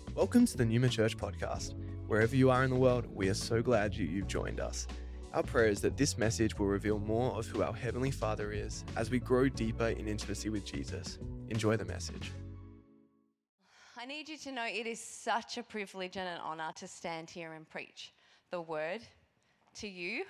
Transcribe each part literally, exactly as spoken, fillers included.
Welcome to the Numa Church podcast. Wherever you are in the world, we are so glad you, you've joined us. Our prayer is that this message will reveal more of who our Heavenly Father is as we grow deeper in intimacy with Jesus. Enjoy the message. I need you to know it is such a privilege and an honour to stand here and preach the word to you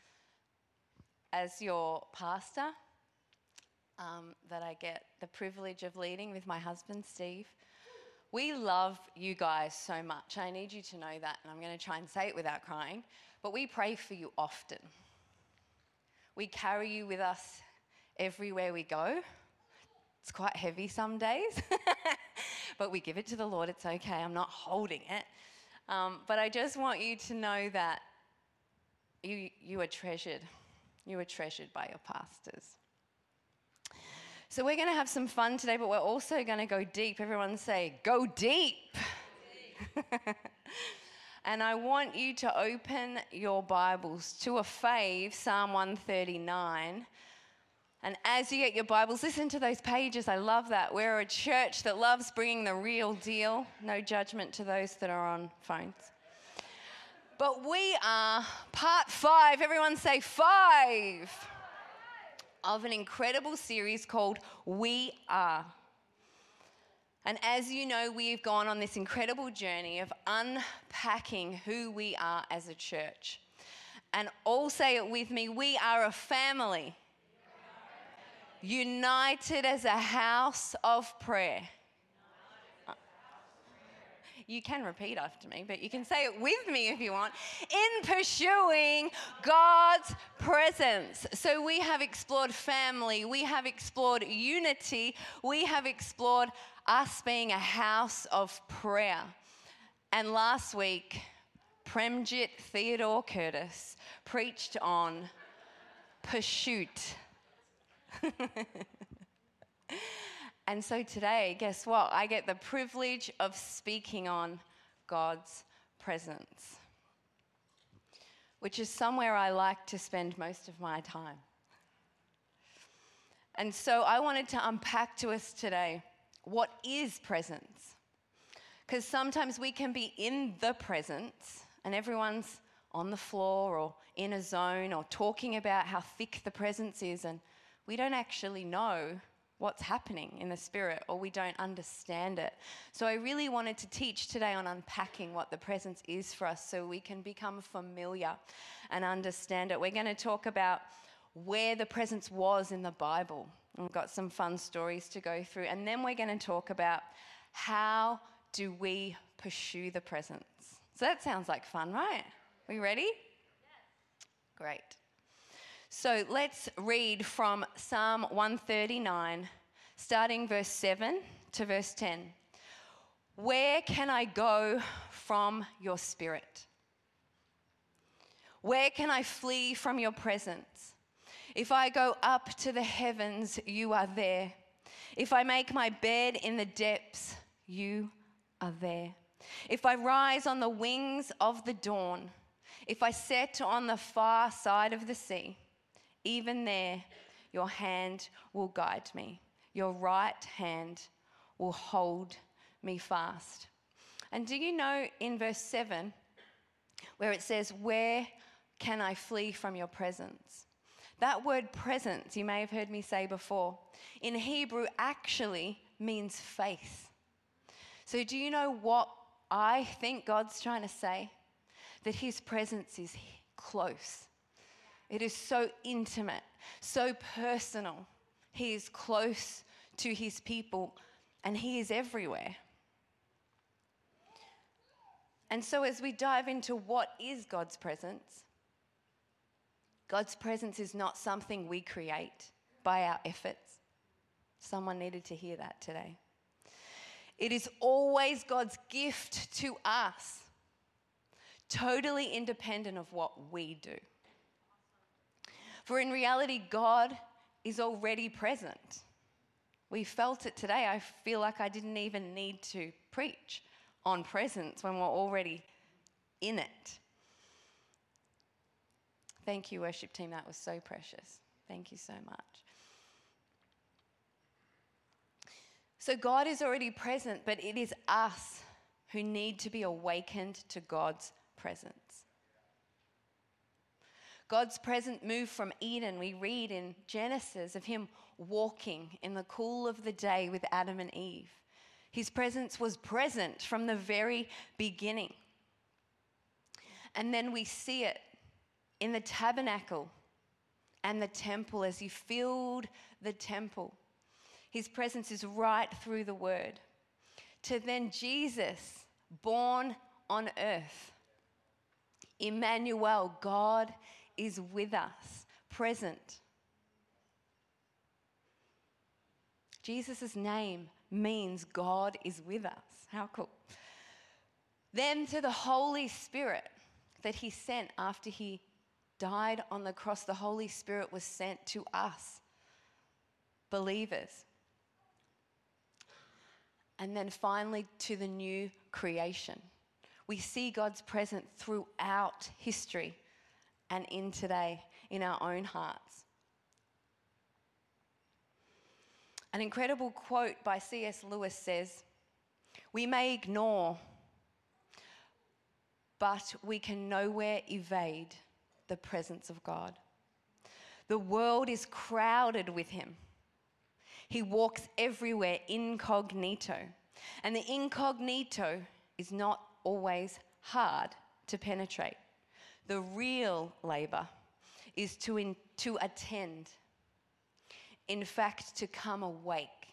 as your pastor, um, that I get the privilege of leading with my husband, Steve. We love you guys so much. I need you to know that, and I'm going to try and say it without crying, but we pray for you often. We carry you with us everywhere we go. It's quite heavy some days, but we give it to the Lord. It's okay. I'm not holding it. Um, but I just want you to know that you, you are treasured. You are treasured by your pastors. So we're going to have some fun today, but we're also going to go deep. Everyone say, go deep. Go deep. And I want you to open your Bibles to a fave, Psalm one thirty-nine. And as you get your Bibles, listen to those pages. I love that. We're a church that loves bringing the real deal. No judgment to those that are on phones. But we are part five. Everyone say five. Of an incredible series called We Are. And as you know, we've gone on this incredible journey of unpacking who we are as a church. And all say it with me, we are a family, united as a house of prayer. You can repeat after me, but you can say it with me if you want. In pursuing God's presence. So we have explored family. We have explored unity. We have explored us being a house of prayer. And last week, Premjit Theodore Curtis preached on pursuit. And so today, guess what? I get the privilege of speaking on God's presence, which is somewhere I like to spend most of my time. And so I wanted to unpack to us today, what is presence? Because sometimes we can be in the presence and everyone's on the floor or in a zone or talking about how thick the presence is, and we don't actually know what's happening in the spirit, or we don't understand it. So I really wanted to teach today on unpacking what the presence is for us so we can become familiar and understand it. We're going to talk about where the presence was in the Bible. We've got some fun stories to go through. And then we're going to talk about how do we pursue the presence. So that sounds like fun, right? Are you ready? Yes. Great. So let's read from Psalm one thirty-nine, starting verse seven to verse ten. Where can I go from your spirit? Where can I flee from your presence? If I go up to the heavens, you are there. If I make my bed in the depths, you are there. If I rise on the wings of the dawn, if I set on the far side of the sea, even there, your hand will guide me. Your right hand will hold me fast. And do you know in verse seven, where it says, where can I flee from your presence? That word presence, you may have heard me say before, in Hebrew actually means faith. So do you know what I think God's trying to say? That his presence is close. It is so intimate, so personal. He is close to his people, and he is everywhere. And so as we dive into what is God's presence, God's presence is not something we create by our efforts. Someone needed to hear that today. It is always God's gift to us, totally independent of what we do. For in reality, God is already present. We felt it today. I feel like I didn't even need to preach on presence when we're already in it. Thank you, worship team. That was so precious. Thank you so much. So God is already present, but it is us who need to be awakened to God's presence. God's presence moved from Eden. We read in Genesis of him walking in the cool of the day with Adam and Eve. His presence was present from the very beginning. And then we see it in the tabernacle and the temple as he filled the temple. His presence is right through the word. To then Jesus, born on earth. Emmanuel, God is with us, present. Jesus' name means God is with us. How cool. Then to the Holy Spirit that he sent after he died on the cross, the Holy Spirit was sent to us, believers. And then finally to the new creation. We see God's presence throughout history and in today, in our own hearts. An incredible quote by C S Lewis says, "We may ignore, but we can nowhere evade the presence of God. The world is crowded with him. He walks everywhere incognito, and the incognito is not always hard to penetrate. The real labor is to, in, to attend, in fact, to come awake.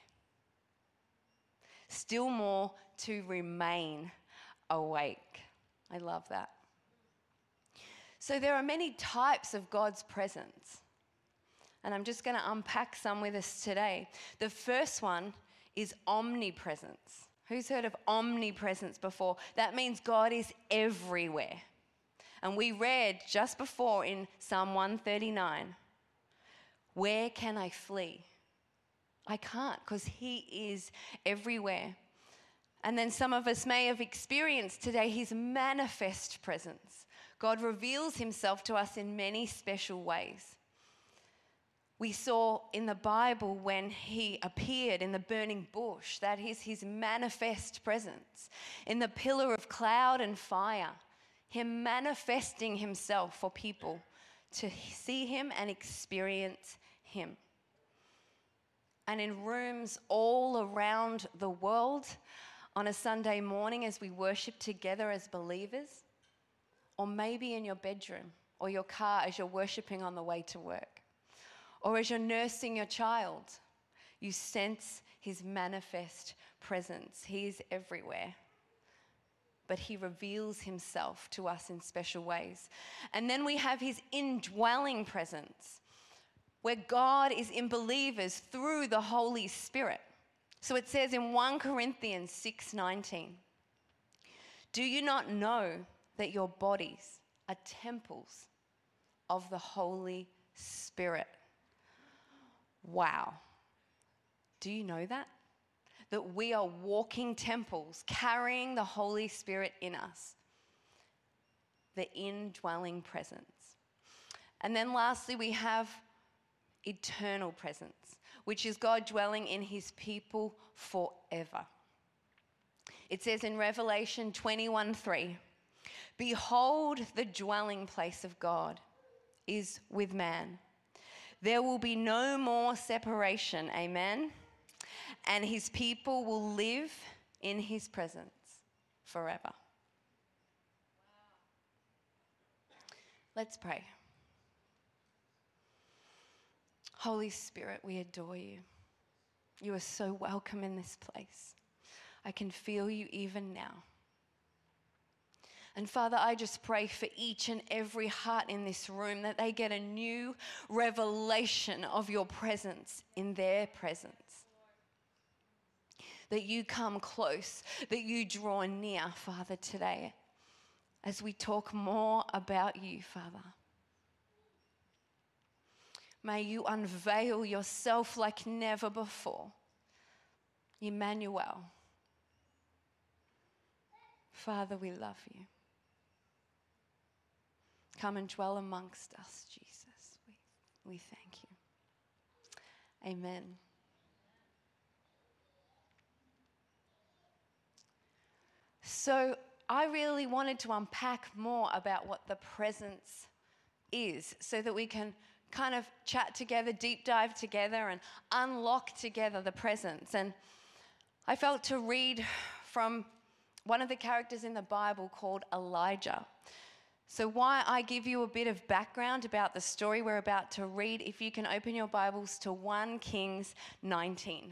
Still more, to remain awake." I love that. So there are many types of God's presence, and I'm just going to unpack some with us today. The first one is omnipresence. Who's heard of omnipresence before? That means God is everywhere. And we read just before in Psalm one thirty-nine, "Where can I flee? I can't, because he is everywhere." And then some of us may have experienced today his manifest presence. God reveals himself to us in many special ways. We saw in the Bible when he appeared in the burning bush, that is his manifest presence. In the pillar of cloud and fire, him manifesting himself for people to see him and experience him. And in rooms all around the world on a Sunday morning as we worship together as believers, or maybe in your bedroom or your car as you're worshiping on the way to work, or as you're nursing your child, you sense his manifest presence. He is everywhere, but he reveals himself to us in special ways. And then we have his indwelling presence, where God is in believers through the Holy Spirit. So it says in First Corinthians six nineteen, "Do you not know that your bodies are temples of the Holy Spirit?" Wow. Do you know that? That we are walking temples, carrying the Holy Spirit in us. The indwelling presence. And then lastly, we have eternal presence, which is God dwelling in his people forever. It says in Revelation twenty-one three, "Behold, the dwelling place of God is with man. There will be no more separation," amen, "and his people will live in his presence forever." Let's pray. Holy Spirit, we adore you. You are so welcome in this place. I can feel you even now. And Father, I just pray for each and every heart in this room that they get a new revelation of your presence in their presence. That you come close, that you draw near, Father, today, as we talk more about you, Father. May you unveil yourself like never before. Emmanuel. Father, we love you. Come and dwell amongst us, Jesus. We, we thank you. Amen. So I really wanted to unpack more about what the presence is so that we can kind of chat together, deep dive together, and unlock together the presence. And I felt to read from one of the characters in the Bible called Elijah. So why I give you a bit of background about the story we're about to read, if you can open your Bibles to First Kings nineteen.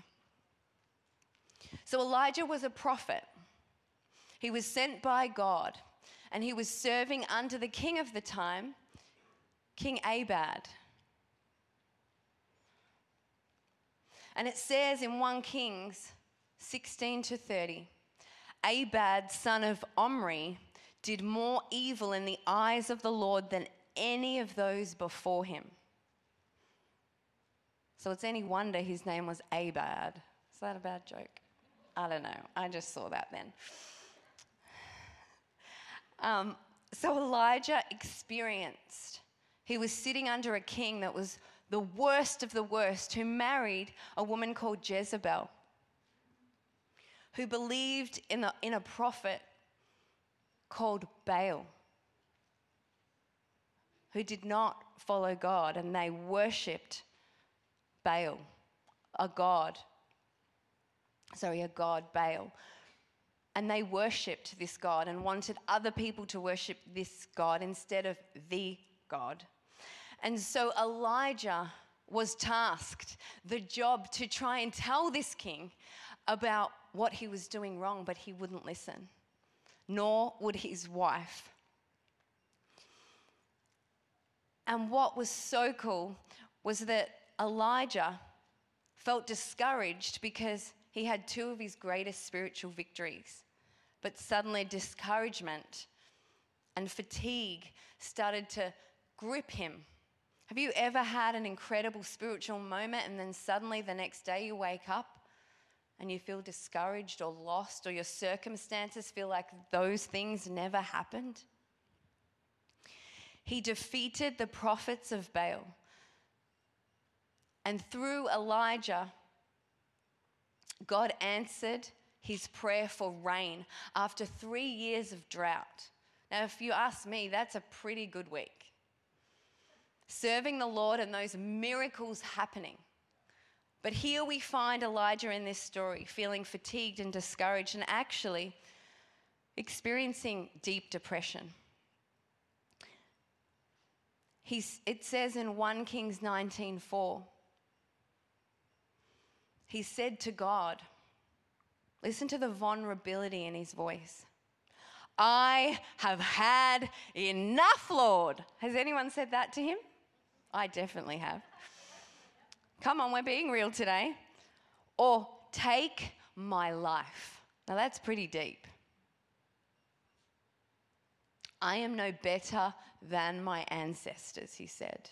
So Elijah was a prophet. He was sent by God, and he was serving under the king of the time, King Ahab. And it says in First Kings sixteen to thirty, Ahab, son of Omri, did more evil in the eyes of the Lord than any of those before him. So it's any wonder his name was Ahab. Is that a bad joke? I don't know. I just saw that then. Um, so Elijah experienced, he was sitting under a king that was the worst of the worst, who married a woman called Jezebel, who believed in a, in a prophet called Baal, who did not follow God, and they worshipped Baal, a god. Sorry, a god, Baal. And they worshipped this god and wanted other people to worship this god instead of the God. And so Elijah was tasked the job to try and tell this king about what he was doing wrong, but he wouldn't listen, nor would his wife. And what was so cool was that Elijah felt discouraged because he had two of his greatest spiritual victories. But suddenly discouragement and fatigue started to grip him. Have you ever had an incredible spiritual moment and then suddenly the next day you wake up and you feel discouraged or lost, or your circumstances feel like those things never happened? He defeated the prophets of Baal. And through Elijah, God answered his prayer for rain after three years of drought. Now, if you ask me, that's a pretty good week. Serving the Lord and those miracles happening. But here we find Elijah in this story feeling fatigued and discouraged and actually experiencing deep depression. He's, it says in First Kings nineteen four, he said to God, listen to the vulnerability in his voice, I have had enough, Lord. Has anyone said that to him? I definitely have. Come on, we're being real today. Or take my life. Now that's pretty deep. I am no better than my ancestors, he said.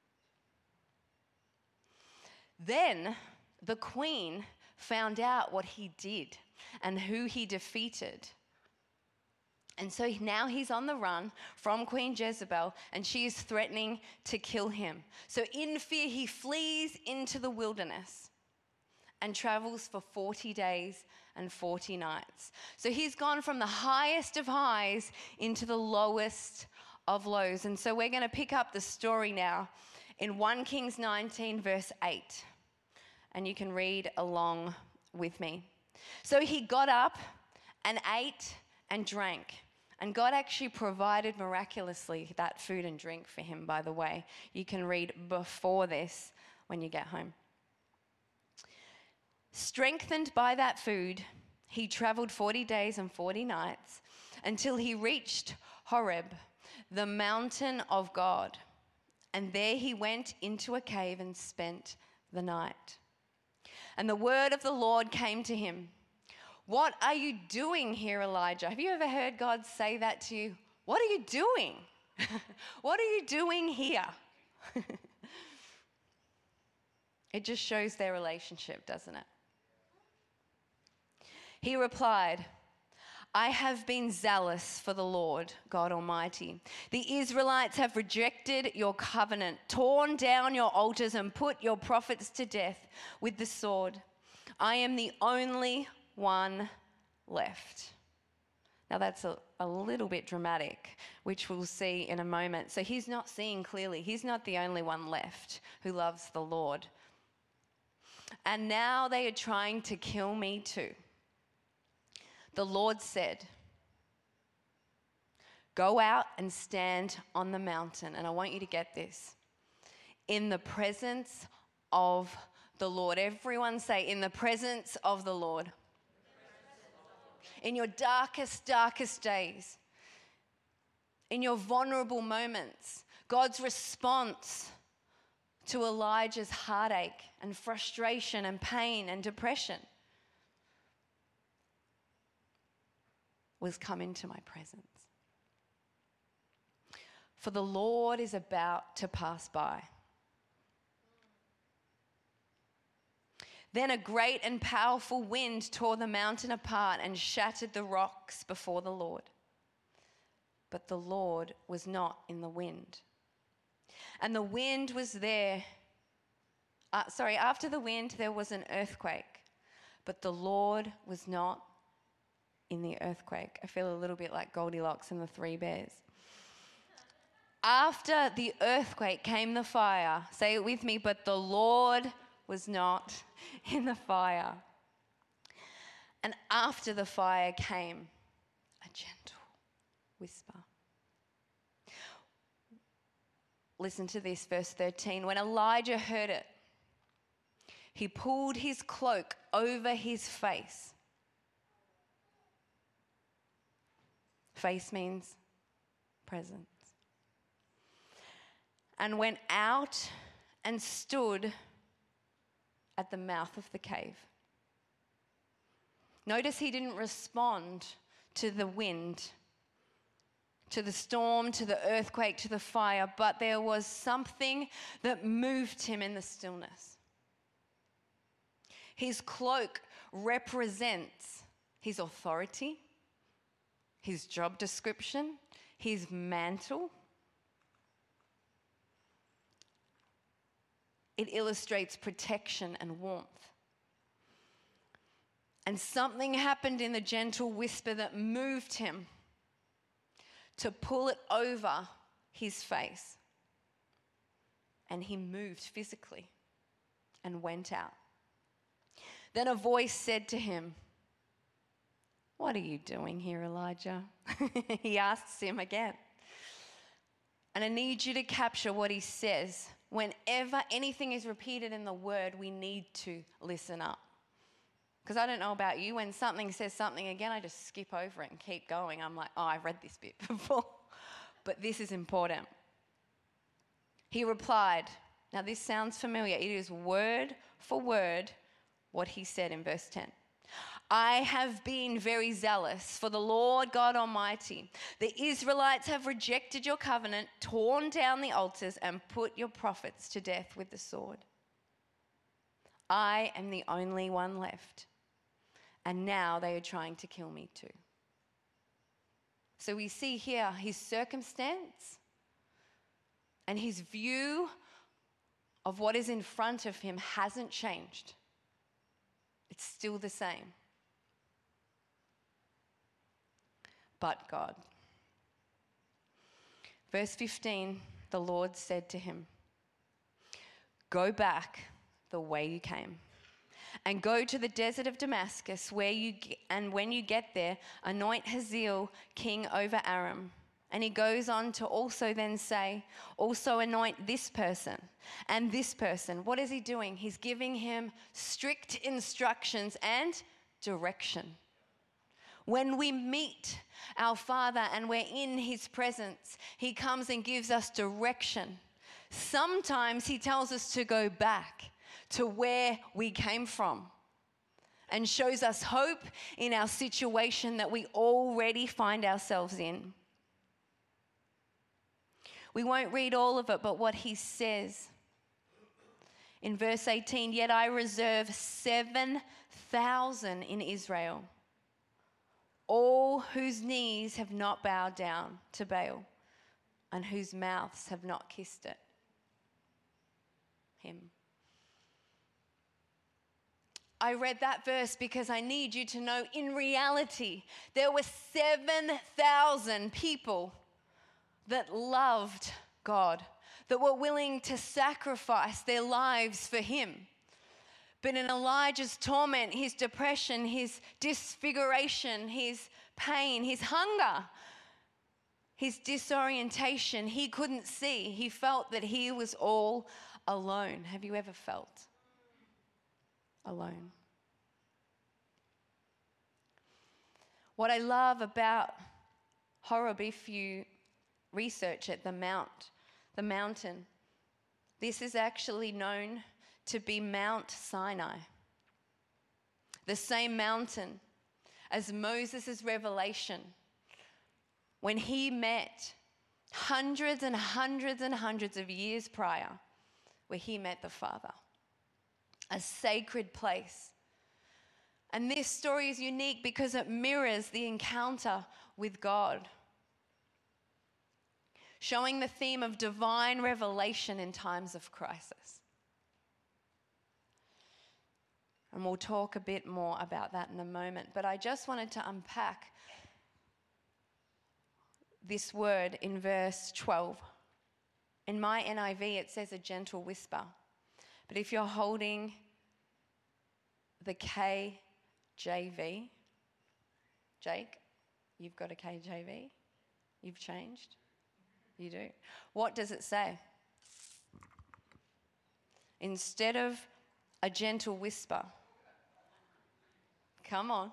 Then the queen found out what he did and who he defeated. And so now he's on the run from Queen Jezebel, and she is threatening to kill him. So in fear, he flees into the wilderness and travels for forty days and forty nights. So he's gone from the highest of highs into the lowest of lows. And so we're going to pick up the story now in First Kings nineteen, verse eight. And you can read along with me. So he got up and ate and drank. And God actually provided miraculously that food and drink for him, by the way. You can read before this when you get home. Strengthened by that food, he traveled forty days and forty nights until he reached Horeb, the mountain of God. And there he went into a cave and spent the night. And the word of the Lord came to him. What are you doing here, Elijah? Have you ever heard God say that to you? What are you doing? What are you doing here? It just shows their relationship, doesn't it? He replied, I have been zealous for the Lord God Almighty. The Israelites have rejected your covenant, torn down your altars, and put your prophets to death with the sword. I am the only one left. Now that's a, a little bit dramatic, which we'll see in a moment. So he's not seeing clearly. He's not the only one left who loves the Lord. And now they are trying to kill me too. The Lord said, go out and stand on the mountain. And I want you to get this. In the presence of the Lord. Everyone say, in the presence of the Lord. In your darkest, darkest days, in your vulnerable moments, God's response to Elijah's heartache and frustration and pain and depression was come into my presence. For the Lord is about to pass by. Then a great and powerful wind tore the mountain apart and shattered the rocks before the Lord. But the Lord was not in the wind. And the wind was there. Uh, sorry, after the wind, there was an earthquake. But the Lord was not in the earthquake. I feel a little bit like Goldilocks and the Three Bears. After the earthquake came the fire. Say it with me, but the Lord was not in the fire. And after the fire came a gentle whisper. Listen to this, verse thirteen. When Elijah heard it, he pulled his cloak over his face. Face means presence. And went out and stood at the mouth of the cave. Notice he didn't respond to the wind, to the storm, to the earthquake, to the fire, but there was something that moved him in the stillness. His cloak represents his authority, his job description, his mantle. It illustrates protection and warmth. And something happened in the gentle whisper that moved him to pull it over his face. And he moved physically and went out. Then a voice said to him, "What are you doing here, Elijah?" He asks him again. And I need you to capture what he says. Whenever anything is repeated in the word, we need to listen up. Because I don't know about you, when something says something again, I just skip over it and keep going. I'm like, oh, I've read this bit before. But this is important. He replied, now this sounds familiar. It is word for word what he said in verse ten. I have been very zealous for the Lord God Almighty. The Israelites have rejected your covenant, torn down the altars, and put your prophets to death with the sword. I am the only one left, and now they are trying to kill me too. So we see here his circumstance and his view of what is in front of him hasn't changed. It's still the same. But God. Verse fifteen, the Lord said to him, go back the way you came and go to the desert of Damascus where you get, and when you get there, anoint Hazael king over Aram. And he goes on to also then say, also anoint this person and this person. What is he doing? He's giving him strict instructions and direction. When we meet our Father and we're in his presence, he comes and gives us direction. Sometimes he tells us to go back to where we came from and shows us hope in our situation that we already find ourselves in. We won't read all of it, but what he says in verse eighteen, yet I reserve seven thousand in Israel, all whose knees have not bowed down to Baal and whose mouths have not kissed it. Him. I read that verse because I need you to know in reality, there were seven thousand people that loved God, that were willing to sacrifice their lives for him. But in Elijah's torment, his depression, his disfiguration, his pain, his hunger, his disorientation, he couldn't see. He felt that he was all alone. Have you ever felt alone? What I love about Horeb, if you research it, the mount, the mountain, this is actually known to be Mount Sinai, the same mountain as Moses' revelation when he met hundreds and hundreds and hundreds of years prior, where he met the Father, a sacred place. And this story is unique because it mirrors the encounter with God, showing the theme of divine revelation in times of crisis. And we'll talk a bit more about that in a moment. But I just wanted to unpack this word in verse twelve. In my N I V, it says a gentle whisper. But if you're holding the K J V, Jake, you've got a K J V? You've changed? You do. What does it say? Instead of a gentle whisper, come on.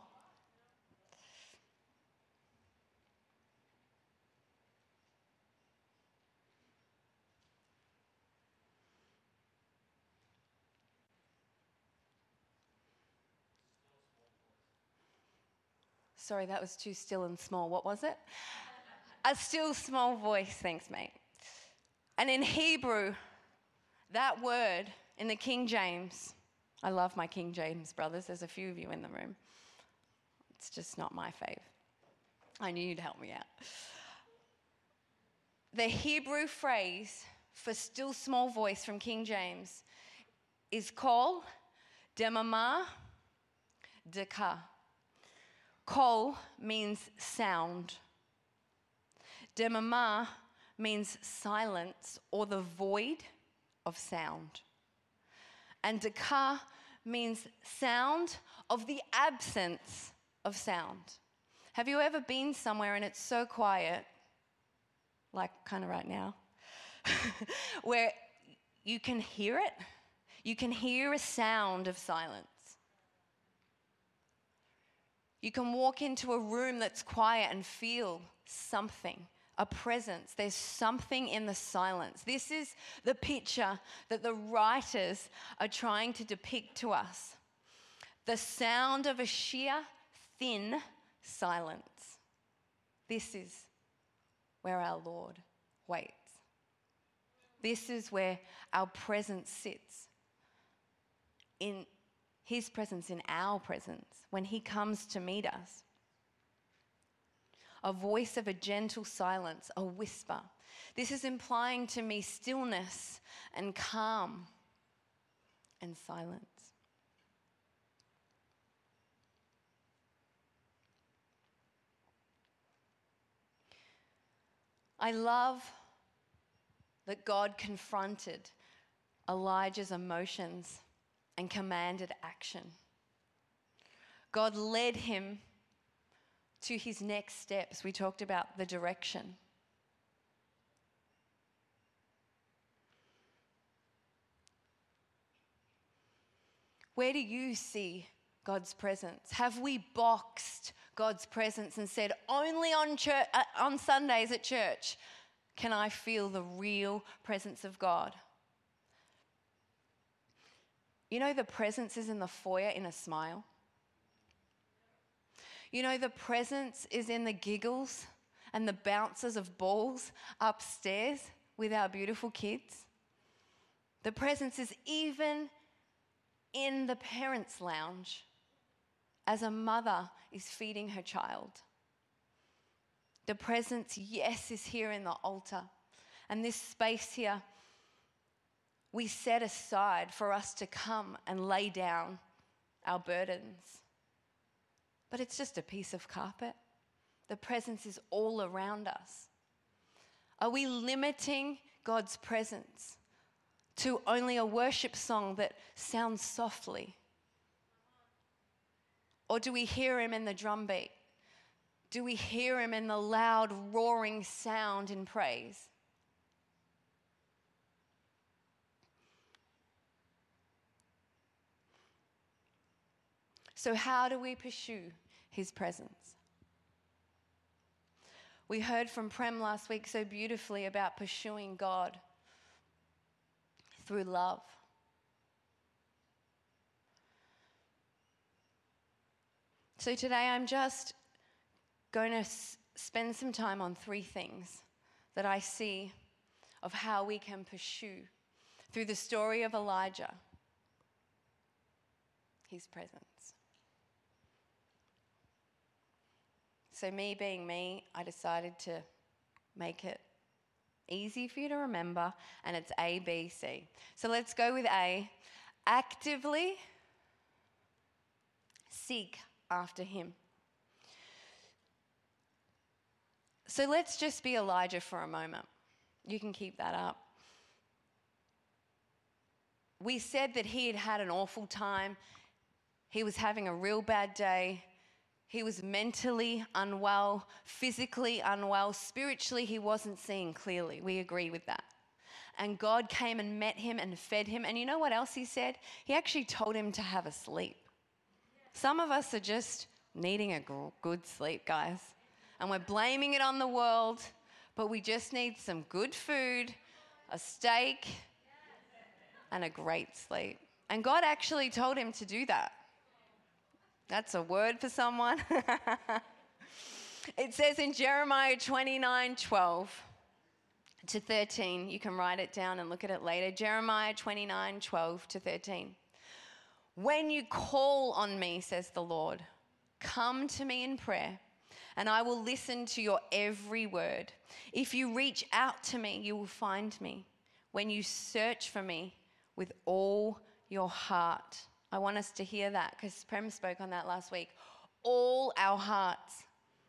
Sorry, that was too still and small. What was it? A still small voice. Thanks, mate. And in Hebrew, that word in the King James, I love my King James brothers. There's a few of you in the room. It's just not my fave. I knew you'd help me out. The Hebrew phrase for still small voice from King James is kol demama deka. Kol means sound. Demama means silence or the void of sound. And deka means sound of the absence of sound. Have you ever been somewhere and it's so quiet, like kind of right now, where you can hear it? You can hear a sound of silence. You can walk into a room that's quiet and feel something, a presence. There's something in the silence. This is the picture that the writers are trying to depict to us. The sound of a sheer, thin silence. This is where our Lord waits. This is where our presence sits. In His presence, in our presence, when He comes to meet us. A voice of a gentle silence, a whisper. This is implying to me stillness and calm and silence. I love that God confronted Elijah's emotions and commanded action. God led him to his next steps. We talked about the direction. Where do you see God's presence? Have we boxed God's presence and said, only on church, uh, on Sundays at church can I feel the real presence of God? You know, the presence is in the foyer in a smile. You know, the presence is in the giggles and the bounces of balls upstairs with our beautiful kids. The presence is even in the parents' lounge as a mother is feeding her child. The presence, yes, is here in the altar. And this space here, we set aside for us to come and lay down our burdens. But it's just a piece of carpet. The presence is all around us. Are we limiting God's presence to only a worship song that sounds softly? Or do we hear him in the drum beat? Do we hear him in the loud, roaring sound in praise? So how do we pursue his presence? We heard from Prem last week so beautifully about pursuing God through love. So today I'm just going to s- spend some time on three things that I see of how we can pursue through the story of Elijah his presence. So me being me, I decided to make it easy for you to remember, and it's A, B, C. So let's go with A. Actively seek after him. So let's just be Elijah for a moment. You can keep that up. We said that he had had an awful time. He was having a real bad day. He was mentally unwell, physically unwell, spiritually he wasn't seeing clearly. We agree with that. And God came and met him and fed him. And you know what else he said? He actually told him to have a sleep. Some of us are just needing a good sleep, guys. And we're blaming it on the world, but we just need some good food, a steak, and a great sleep. And God actually told him to do that. That's a word for someone. It says in Jeremiah twenty-nine, twelve to thirteen, you can write it down and look at it later. Jeremiah twenty-nine, twelve to thirteen. When you call on me, says the Lord, come to me in prayer, and I will listen to your every word. If you reach out to me, you will find me. When you search for me with all your heart. I want us to hear that because Prem spoke on that last week. All our hearts.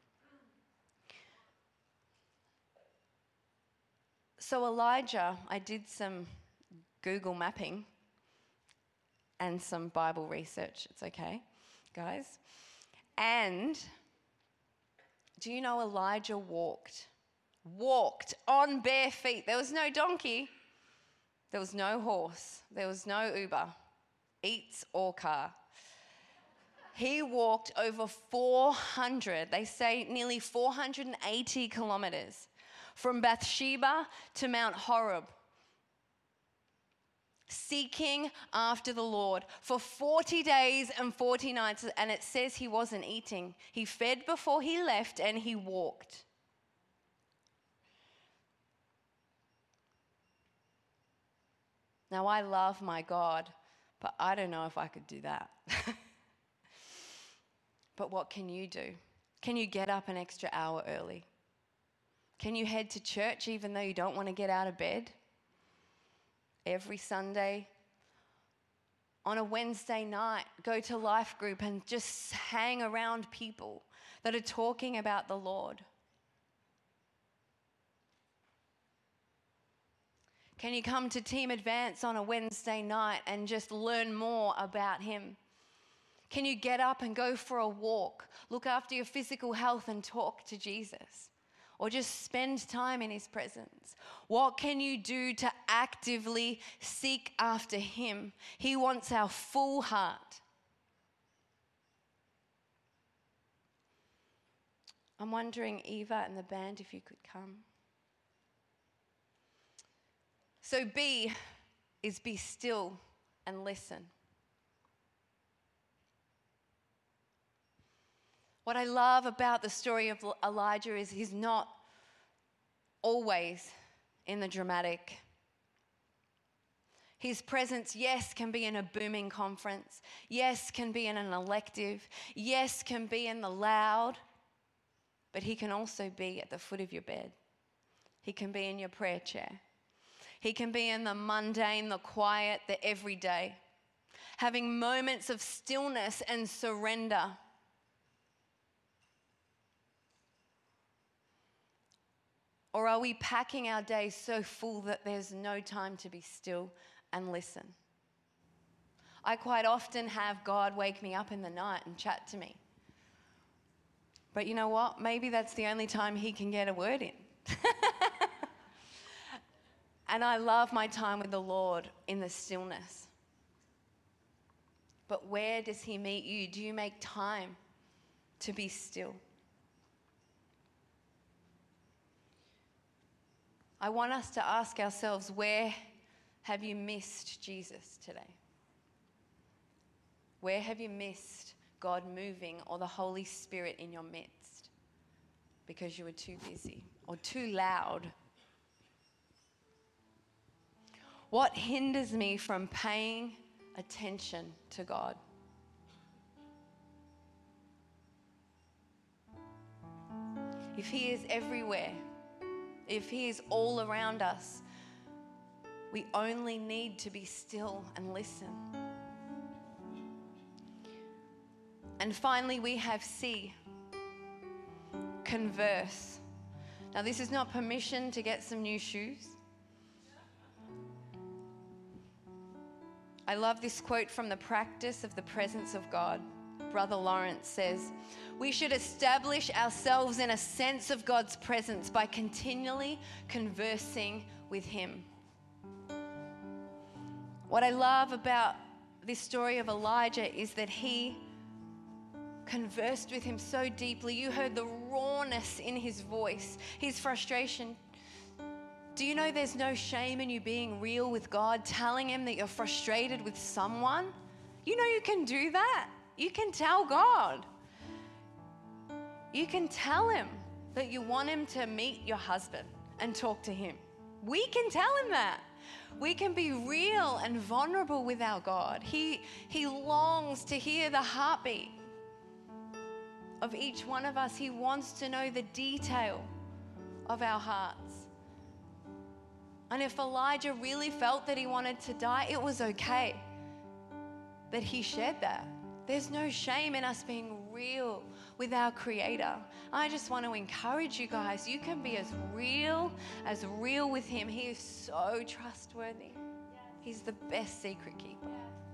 So Elijah, I did some Google mapping and some Bible research. It's okay, guys. And do you know Elijah walked? Walked on bare feet. There was no donkey. There was no horse. There was no Uber, Eats or car. He walked over four hundred, they say nearly four hundred eighty kilometers from Bathsheba to Mount Horeb, seeking after the Lord for forty days and forty nights. And it says he wasn't eating. He fed before he left and he walked. Now, I love my God, but I don't know if I could do that. But what can you do? Can you get up an extra hour early? Can you head to church even though you don't want to get out of bed? Every Sunday, on a Wednesday night, go to life group and just hang around people that are talking about the Lord. Can you come to Team Advance on a Wednesday night and just learn more about him? Can you get up and go for a walk, look after your physical health and talk to Jesus? Or just spend time in his presence? What can you do to actively seek after him? He wants our full heart. I'm wondering, Eva and the band, if you could come. So B is be still and listen. What I love about the story of Elijah is he's not always in the dramatic. His presence, yes, can be in a booming conference. Yes, can be in an elective. Yes, can be in the loud. But he can also be at the foot of your bed. He can be in your prayer chair. He can be in the mundane, the quiet, the everyday. having moments of stillness and surrender? Or are we packing our days so full that there's no time to be still and listen? I quite often have God wake me up in the night and chat to me. But you know what? Maybe that's the only time he can get a word in. And I love my time with the Lord in the stillness. But where does he meet you? Do you make time to be still? I want us to ask ourselves, where have you missed Jesus today? Where have you missed God moving or the Holy Spirit in your midst because you were too busy or too loud? What hinders me from paying attention to God? If he is everywhere, if he is all around us, we only need to be still and listen. And finally, we have C, converse. Now, this is not permission to get some new shoes. I love this quote from The Practice of the Presence of God. Brother Lawrence says, "We should establish ourselves in a sense of God's presence by continually conversing with him." What I love about this story of Elijah is that he conversed with him so deeply. You heard the rawness in his voice, his frustration. Do you know there's no shame in you being real with God, telling him that you're frustrated with someone? You know you can do that. You can tell God. You can tell him that you want him to meet your husband and talk to him. We can tell him that. We can be real and vulnerable with our God. He, he longs to hear the heartbeat of each one of us. He wants to know the detail of our hearts. And if Elijah really felt that he wanted to die, it was okay that he shared that. There's no shame in us being real with our Creator. I just want to encourage you guys, you can be as real, as real with him. He is so trustworthy. Yes. He's the best secret keeper.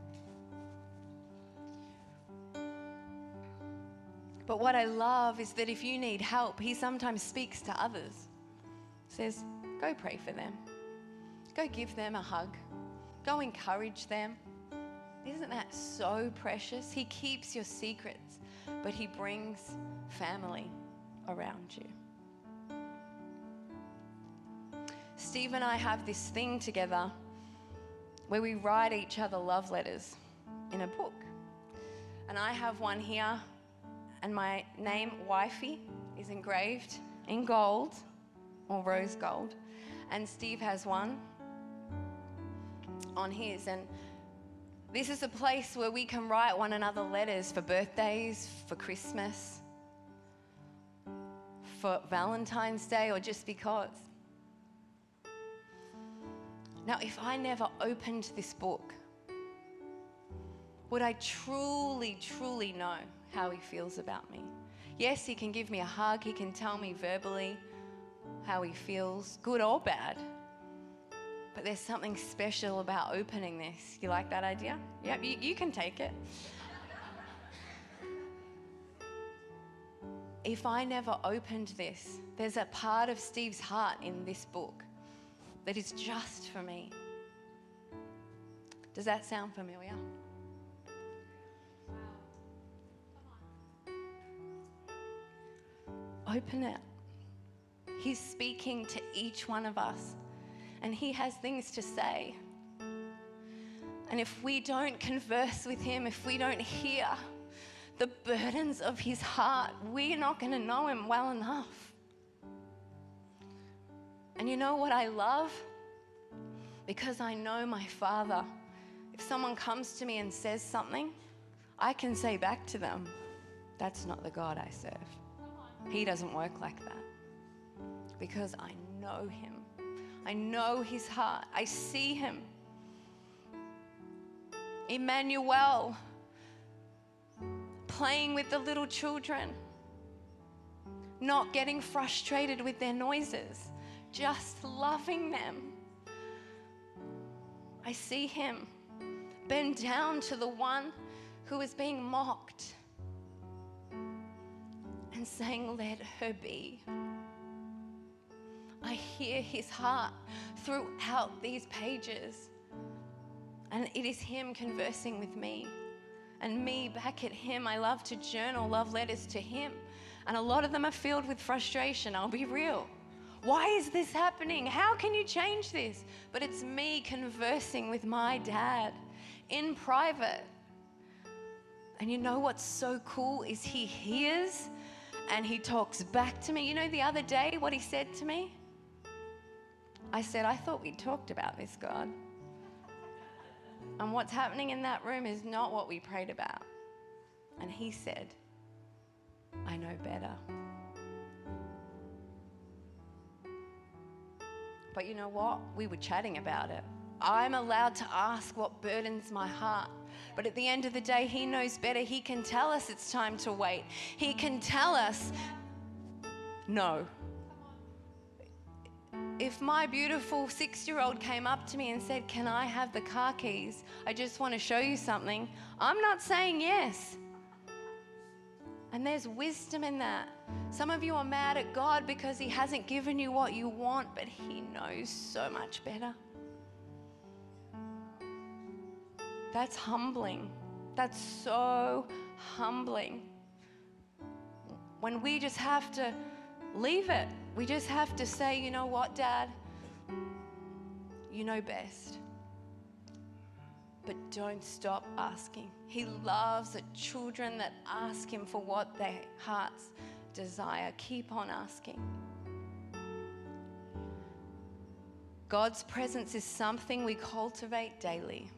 Yes. But what I love is that if you need help, he sometimes speaks to others. Says, go pray for them. Go give them a hug. Go encourage them. Isn't that so precious? He keeps your secrets, but he brings family around you. Steve and I have this thing together where we write each other love letters in a book. And I have one here, and my name, Wifey, is engraved in gold or rose gold. And Steve has one on his. And this is a place where we can write one another letters for birthdays, for Christmas, for Valentine's Day, or just because. Now, if I never opened this book, would I truly, truly know how he feels about me? Yes, he can give me a hug. He can tell me verbally how he feels, good or bad. But there's something special about opening this. You like that idea? Yep, you, you can take it. If I never opened this, there's a part of Steve's heart in this book that is just for me. Does that sound familiar? Open it. He's speaking to each one of us, and he has things to say. And if we don't converse with him, if we don't hear the burdens of his heart, we're not going to know him well enough. And you know what I love? Because I know my Father. If someone comes to me and says something, I can say back to them, that's not the God I serve. He doesn't work like that. Because I know him. I know his heart. I see him. Emmanuel, playing with the little children, not getting frustrated with their noises, just loving them. I see him bend down to the one who is being mocked and saying, let her be. I hear his heart throughout these pages, and it is him conversing with me and me back at him. I love to journal love letters to him, and a lot of them are filled with frustration. I'll be real. Why is this happening? How can you change this? But it's me conversing with my dad in private. And you know what's so cool is he hears and he talks back to me. You know the other day what he said to me? I said, I thought we talked about this, God. And what's happening in that room is not what we prayed about. And he said, I know better. But you know what? We were chatting about it. I'm allowed to ask what burdens my heart. But at the end of the day, he knows better. He can tell us it's time to wait. He can tell us, no. If my beautiful six-year-old came up to me and said, can I have the car keys? I just want to show you something. I'm not saying yes. And there's wisdom in that. Some of you are mad at God because he hasn't given you what you want, but he knows so much better. That's humbling. That's so humbling. When we just have to leave it. We just have to say, you know what, Dad? You know best. But don't stop asking. He loves the children that ask him for what their hearts desire. Keep on asking. God's presence is something we cultivate daily.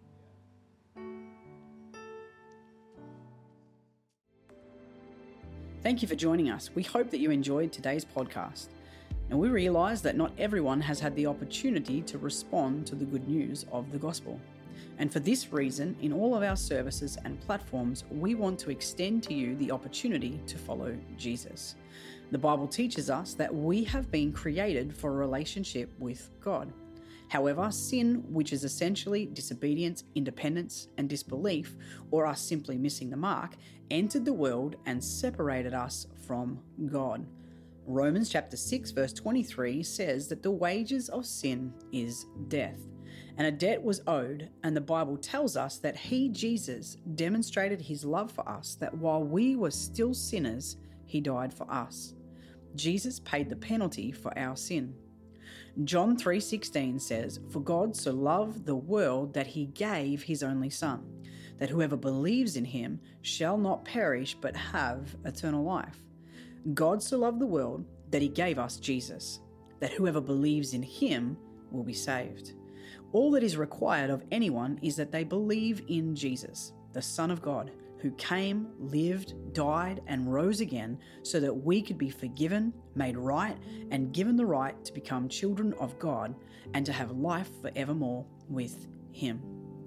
Thank you for joining us. We hope that you enjoyed today's podcast. Now, we realise that not everyone has had the opportunity to respond to the good news of the gospel. And for this reason, in all of our services and platforms, we want to extend to you the opportunity to follow Jesus. The Bible teaches us that we have been created for a relationship with God. However, sin, which is essentially disobedience, independence, and disbelief, or us simply missing the mark, entered the world and separated us from God. Romans chapter six verse twenty-three says that the wages of sin is death. And a debt was owed, and the Bible tells us that he, Jesus, demonstrated his love for us, that while we were still sinners, he died for us. Jesus paid the penalty for our sin. John three sixteen says, "For God so loved the world that he gave his only Son, that whoever believes in him shall not perish but have eternal life." God so loved the world that he gave us Jesus, that whoever believes in him will be saved. All that is required of anyone is that they believe in Jesus, the Son of God, who came, lived, died, and rose again so that we could be forgiven, made right, and given the right to become children of God and to have life forevermore with him.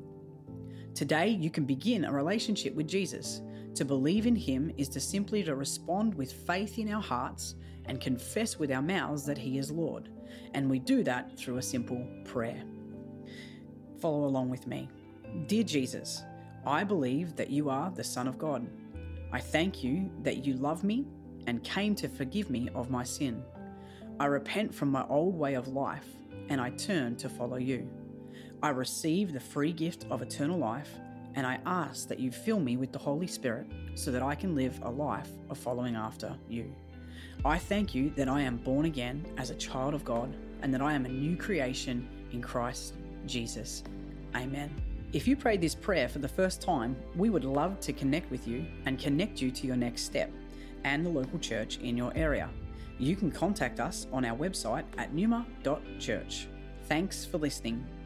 Today, you can begin a relationship with Jesus. To believe in him is to simply to respond with faith in our hearts and confess with our mouths that he is Lord. And we do that through a simple prayer. Follow along with me. Dear Jesus, I believe that you are the Son of God. I thank you that you love me and came to forgive me of my sin. I repent from my old way of life and I turn to follow you. I receive the free gift of eternal life and I ask that you fill me with the Holy Spirit so that I can live a life of following after you. I thank you that I am born again as a child of God and that I am a new creation in Christ Jesus. Amen. If you prayed this prayer for the first time, we would love to connect with you and connect you to your next step and the local church in your area. You can contact us on our website at numa dot church. Thanks for listening.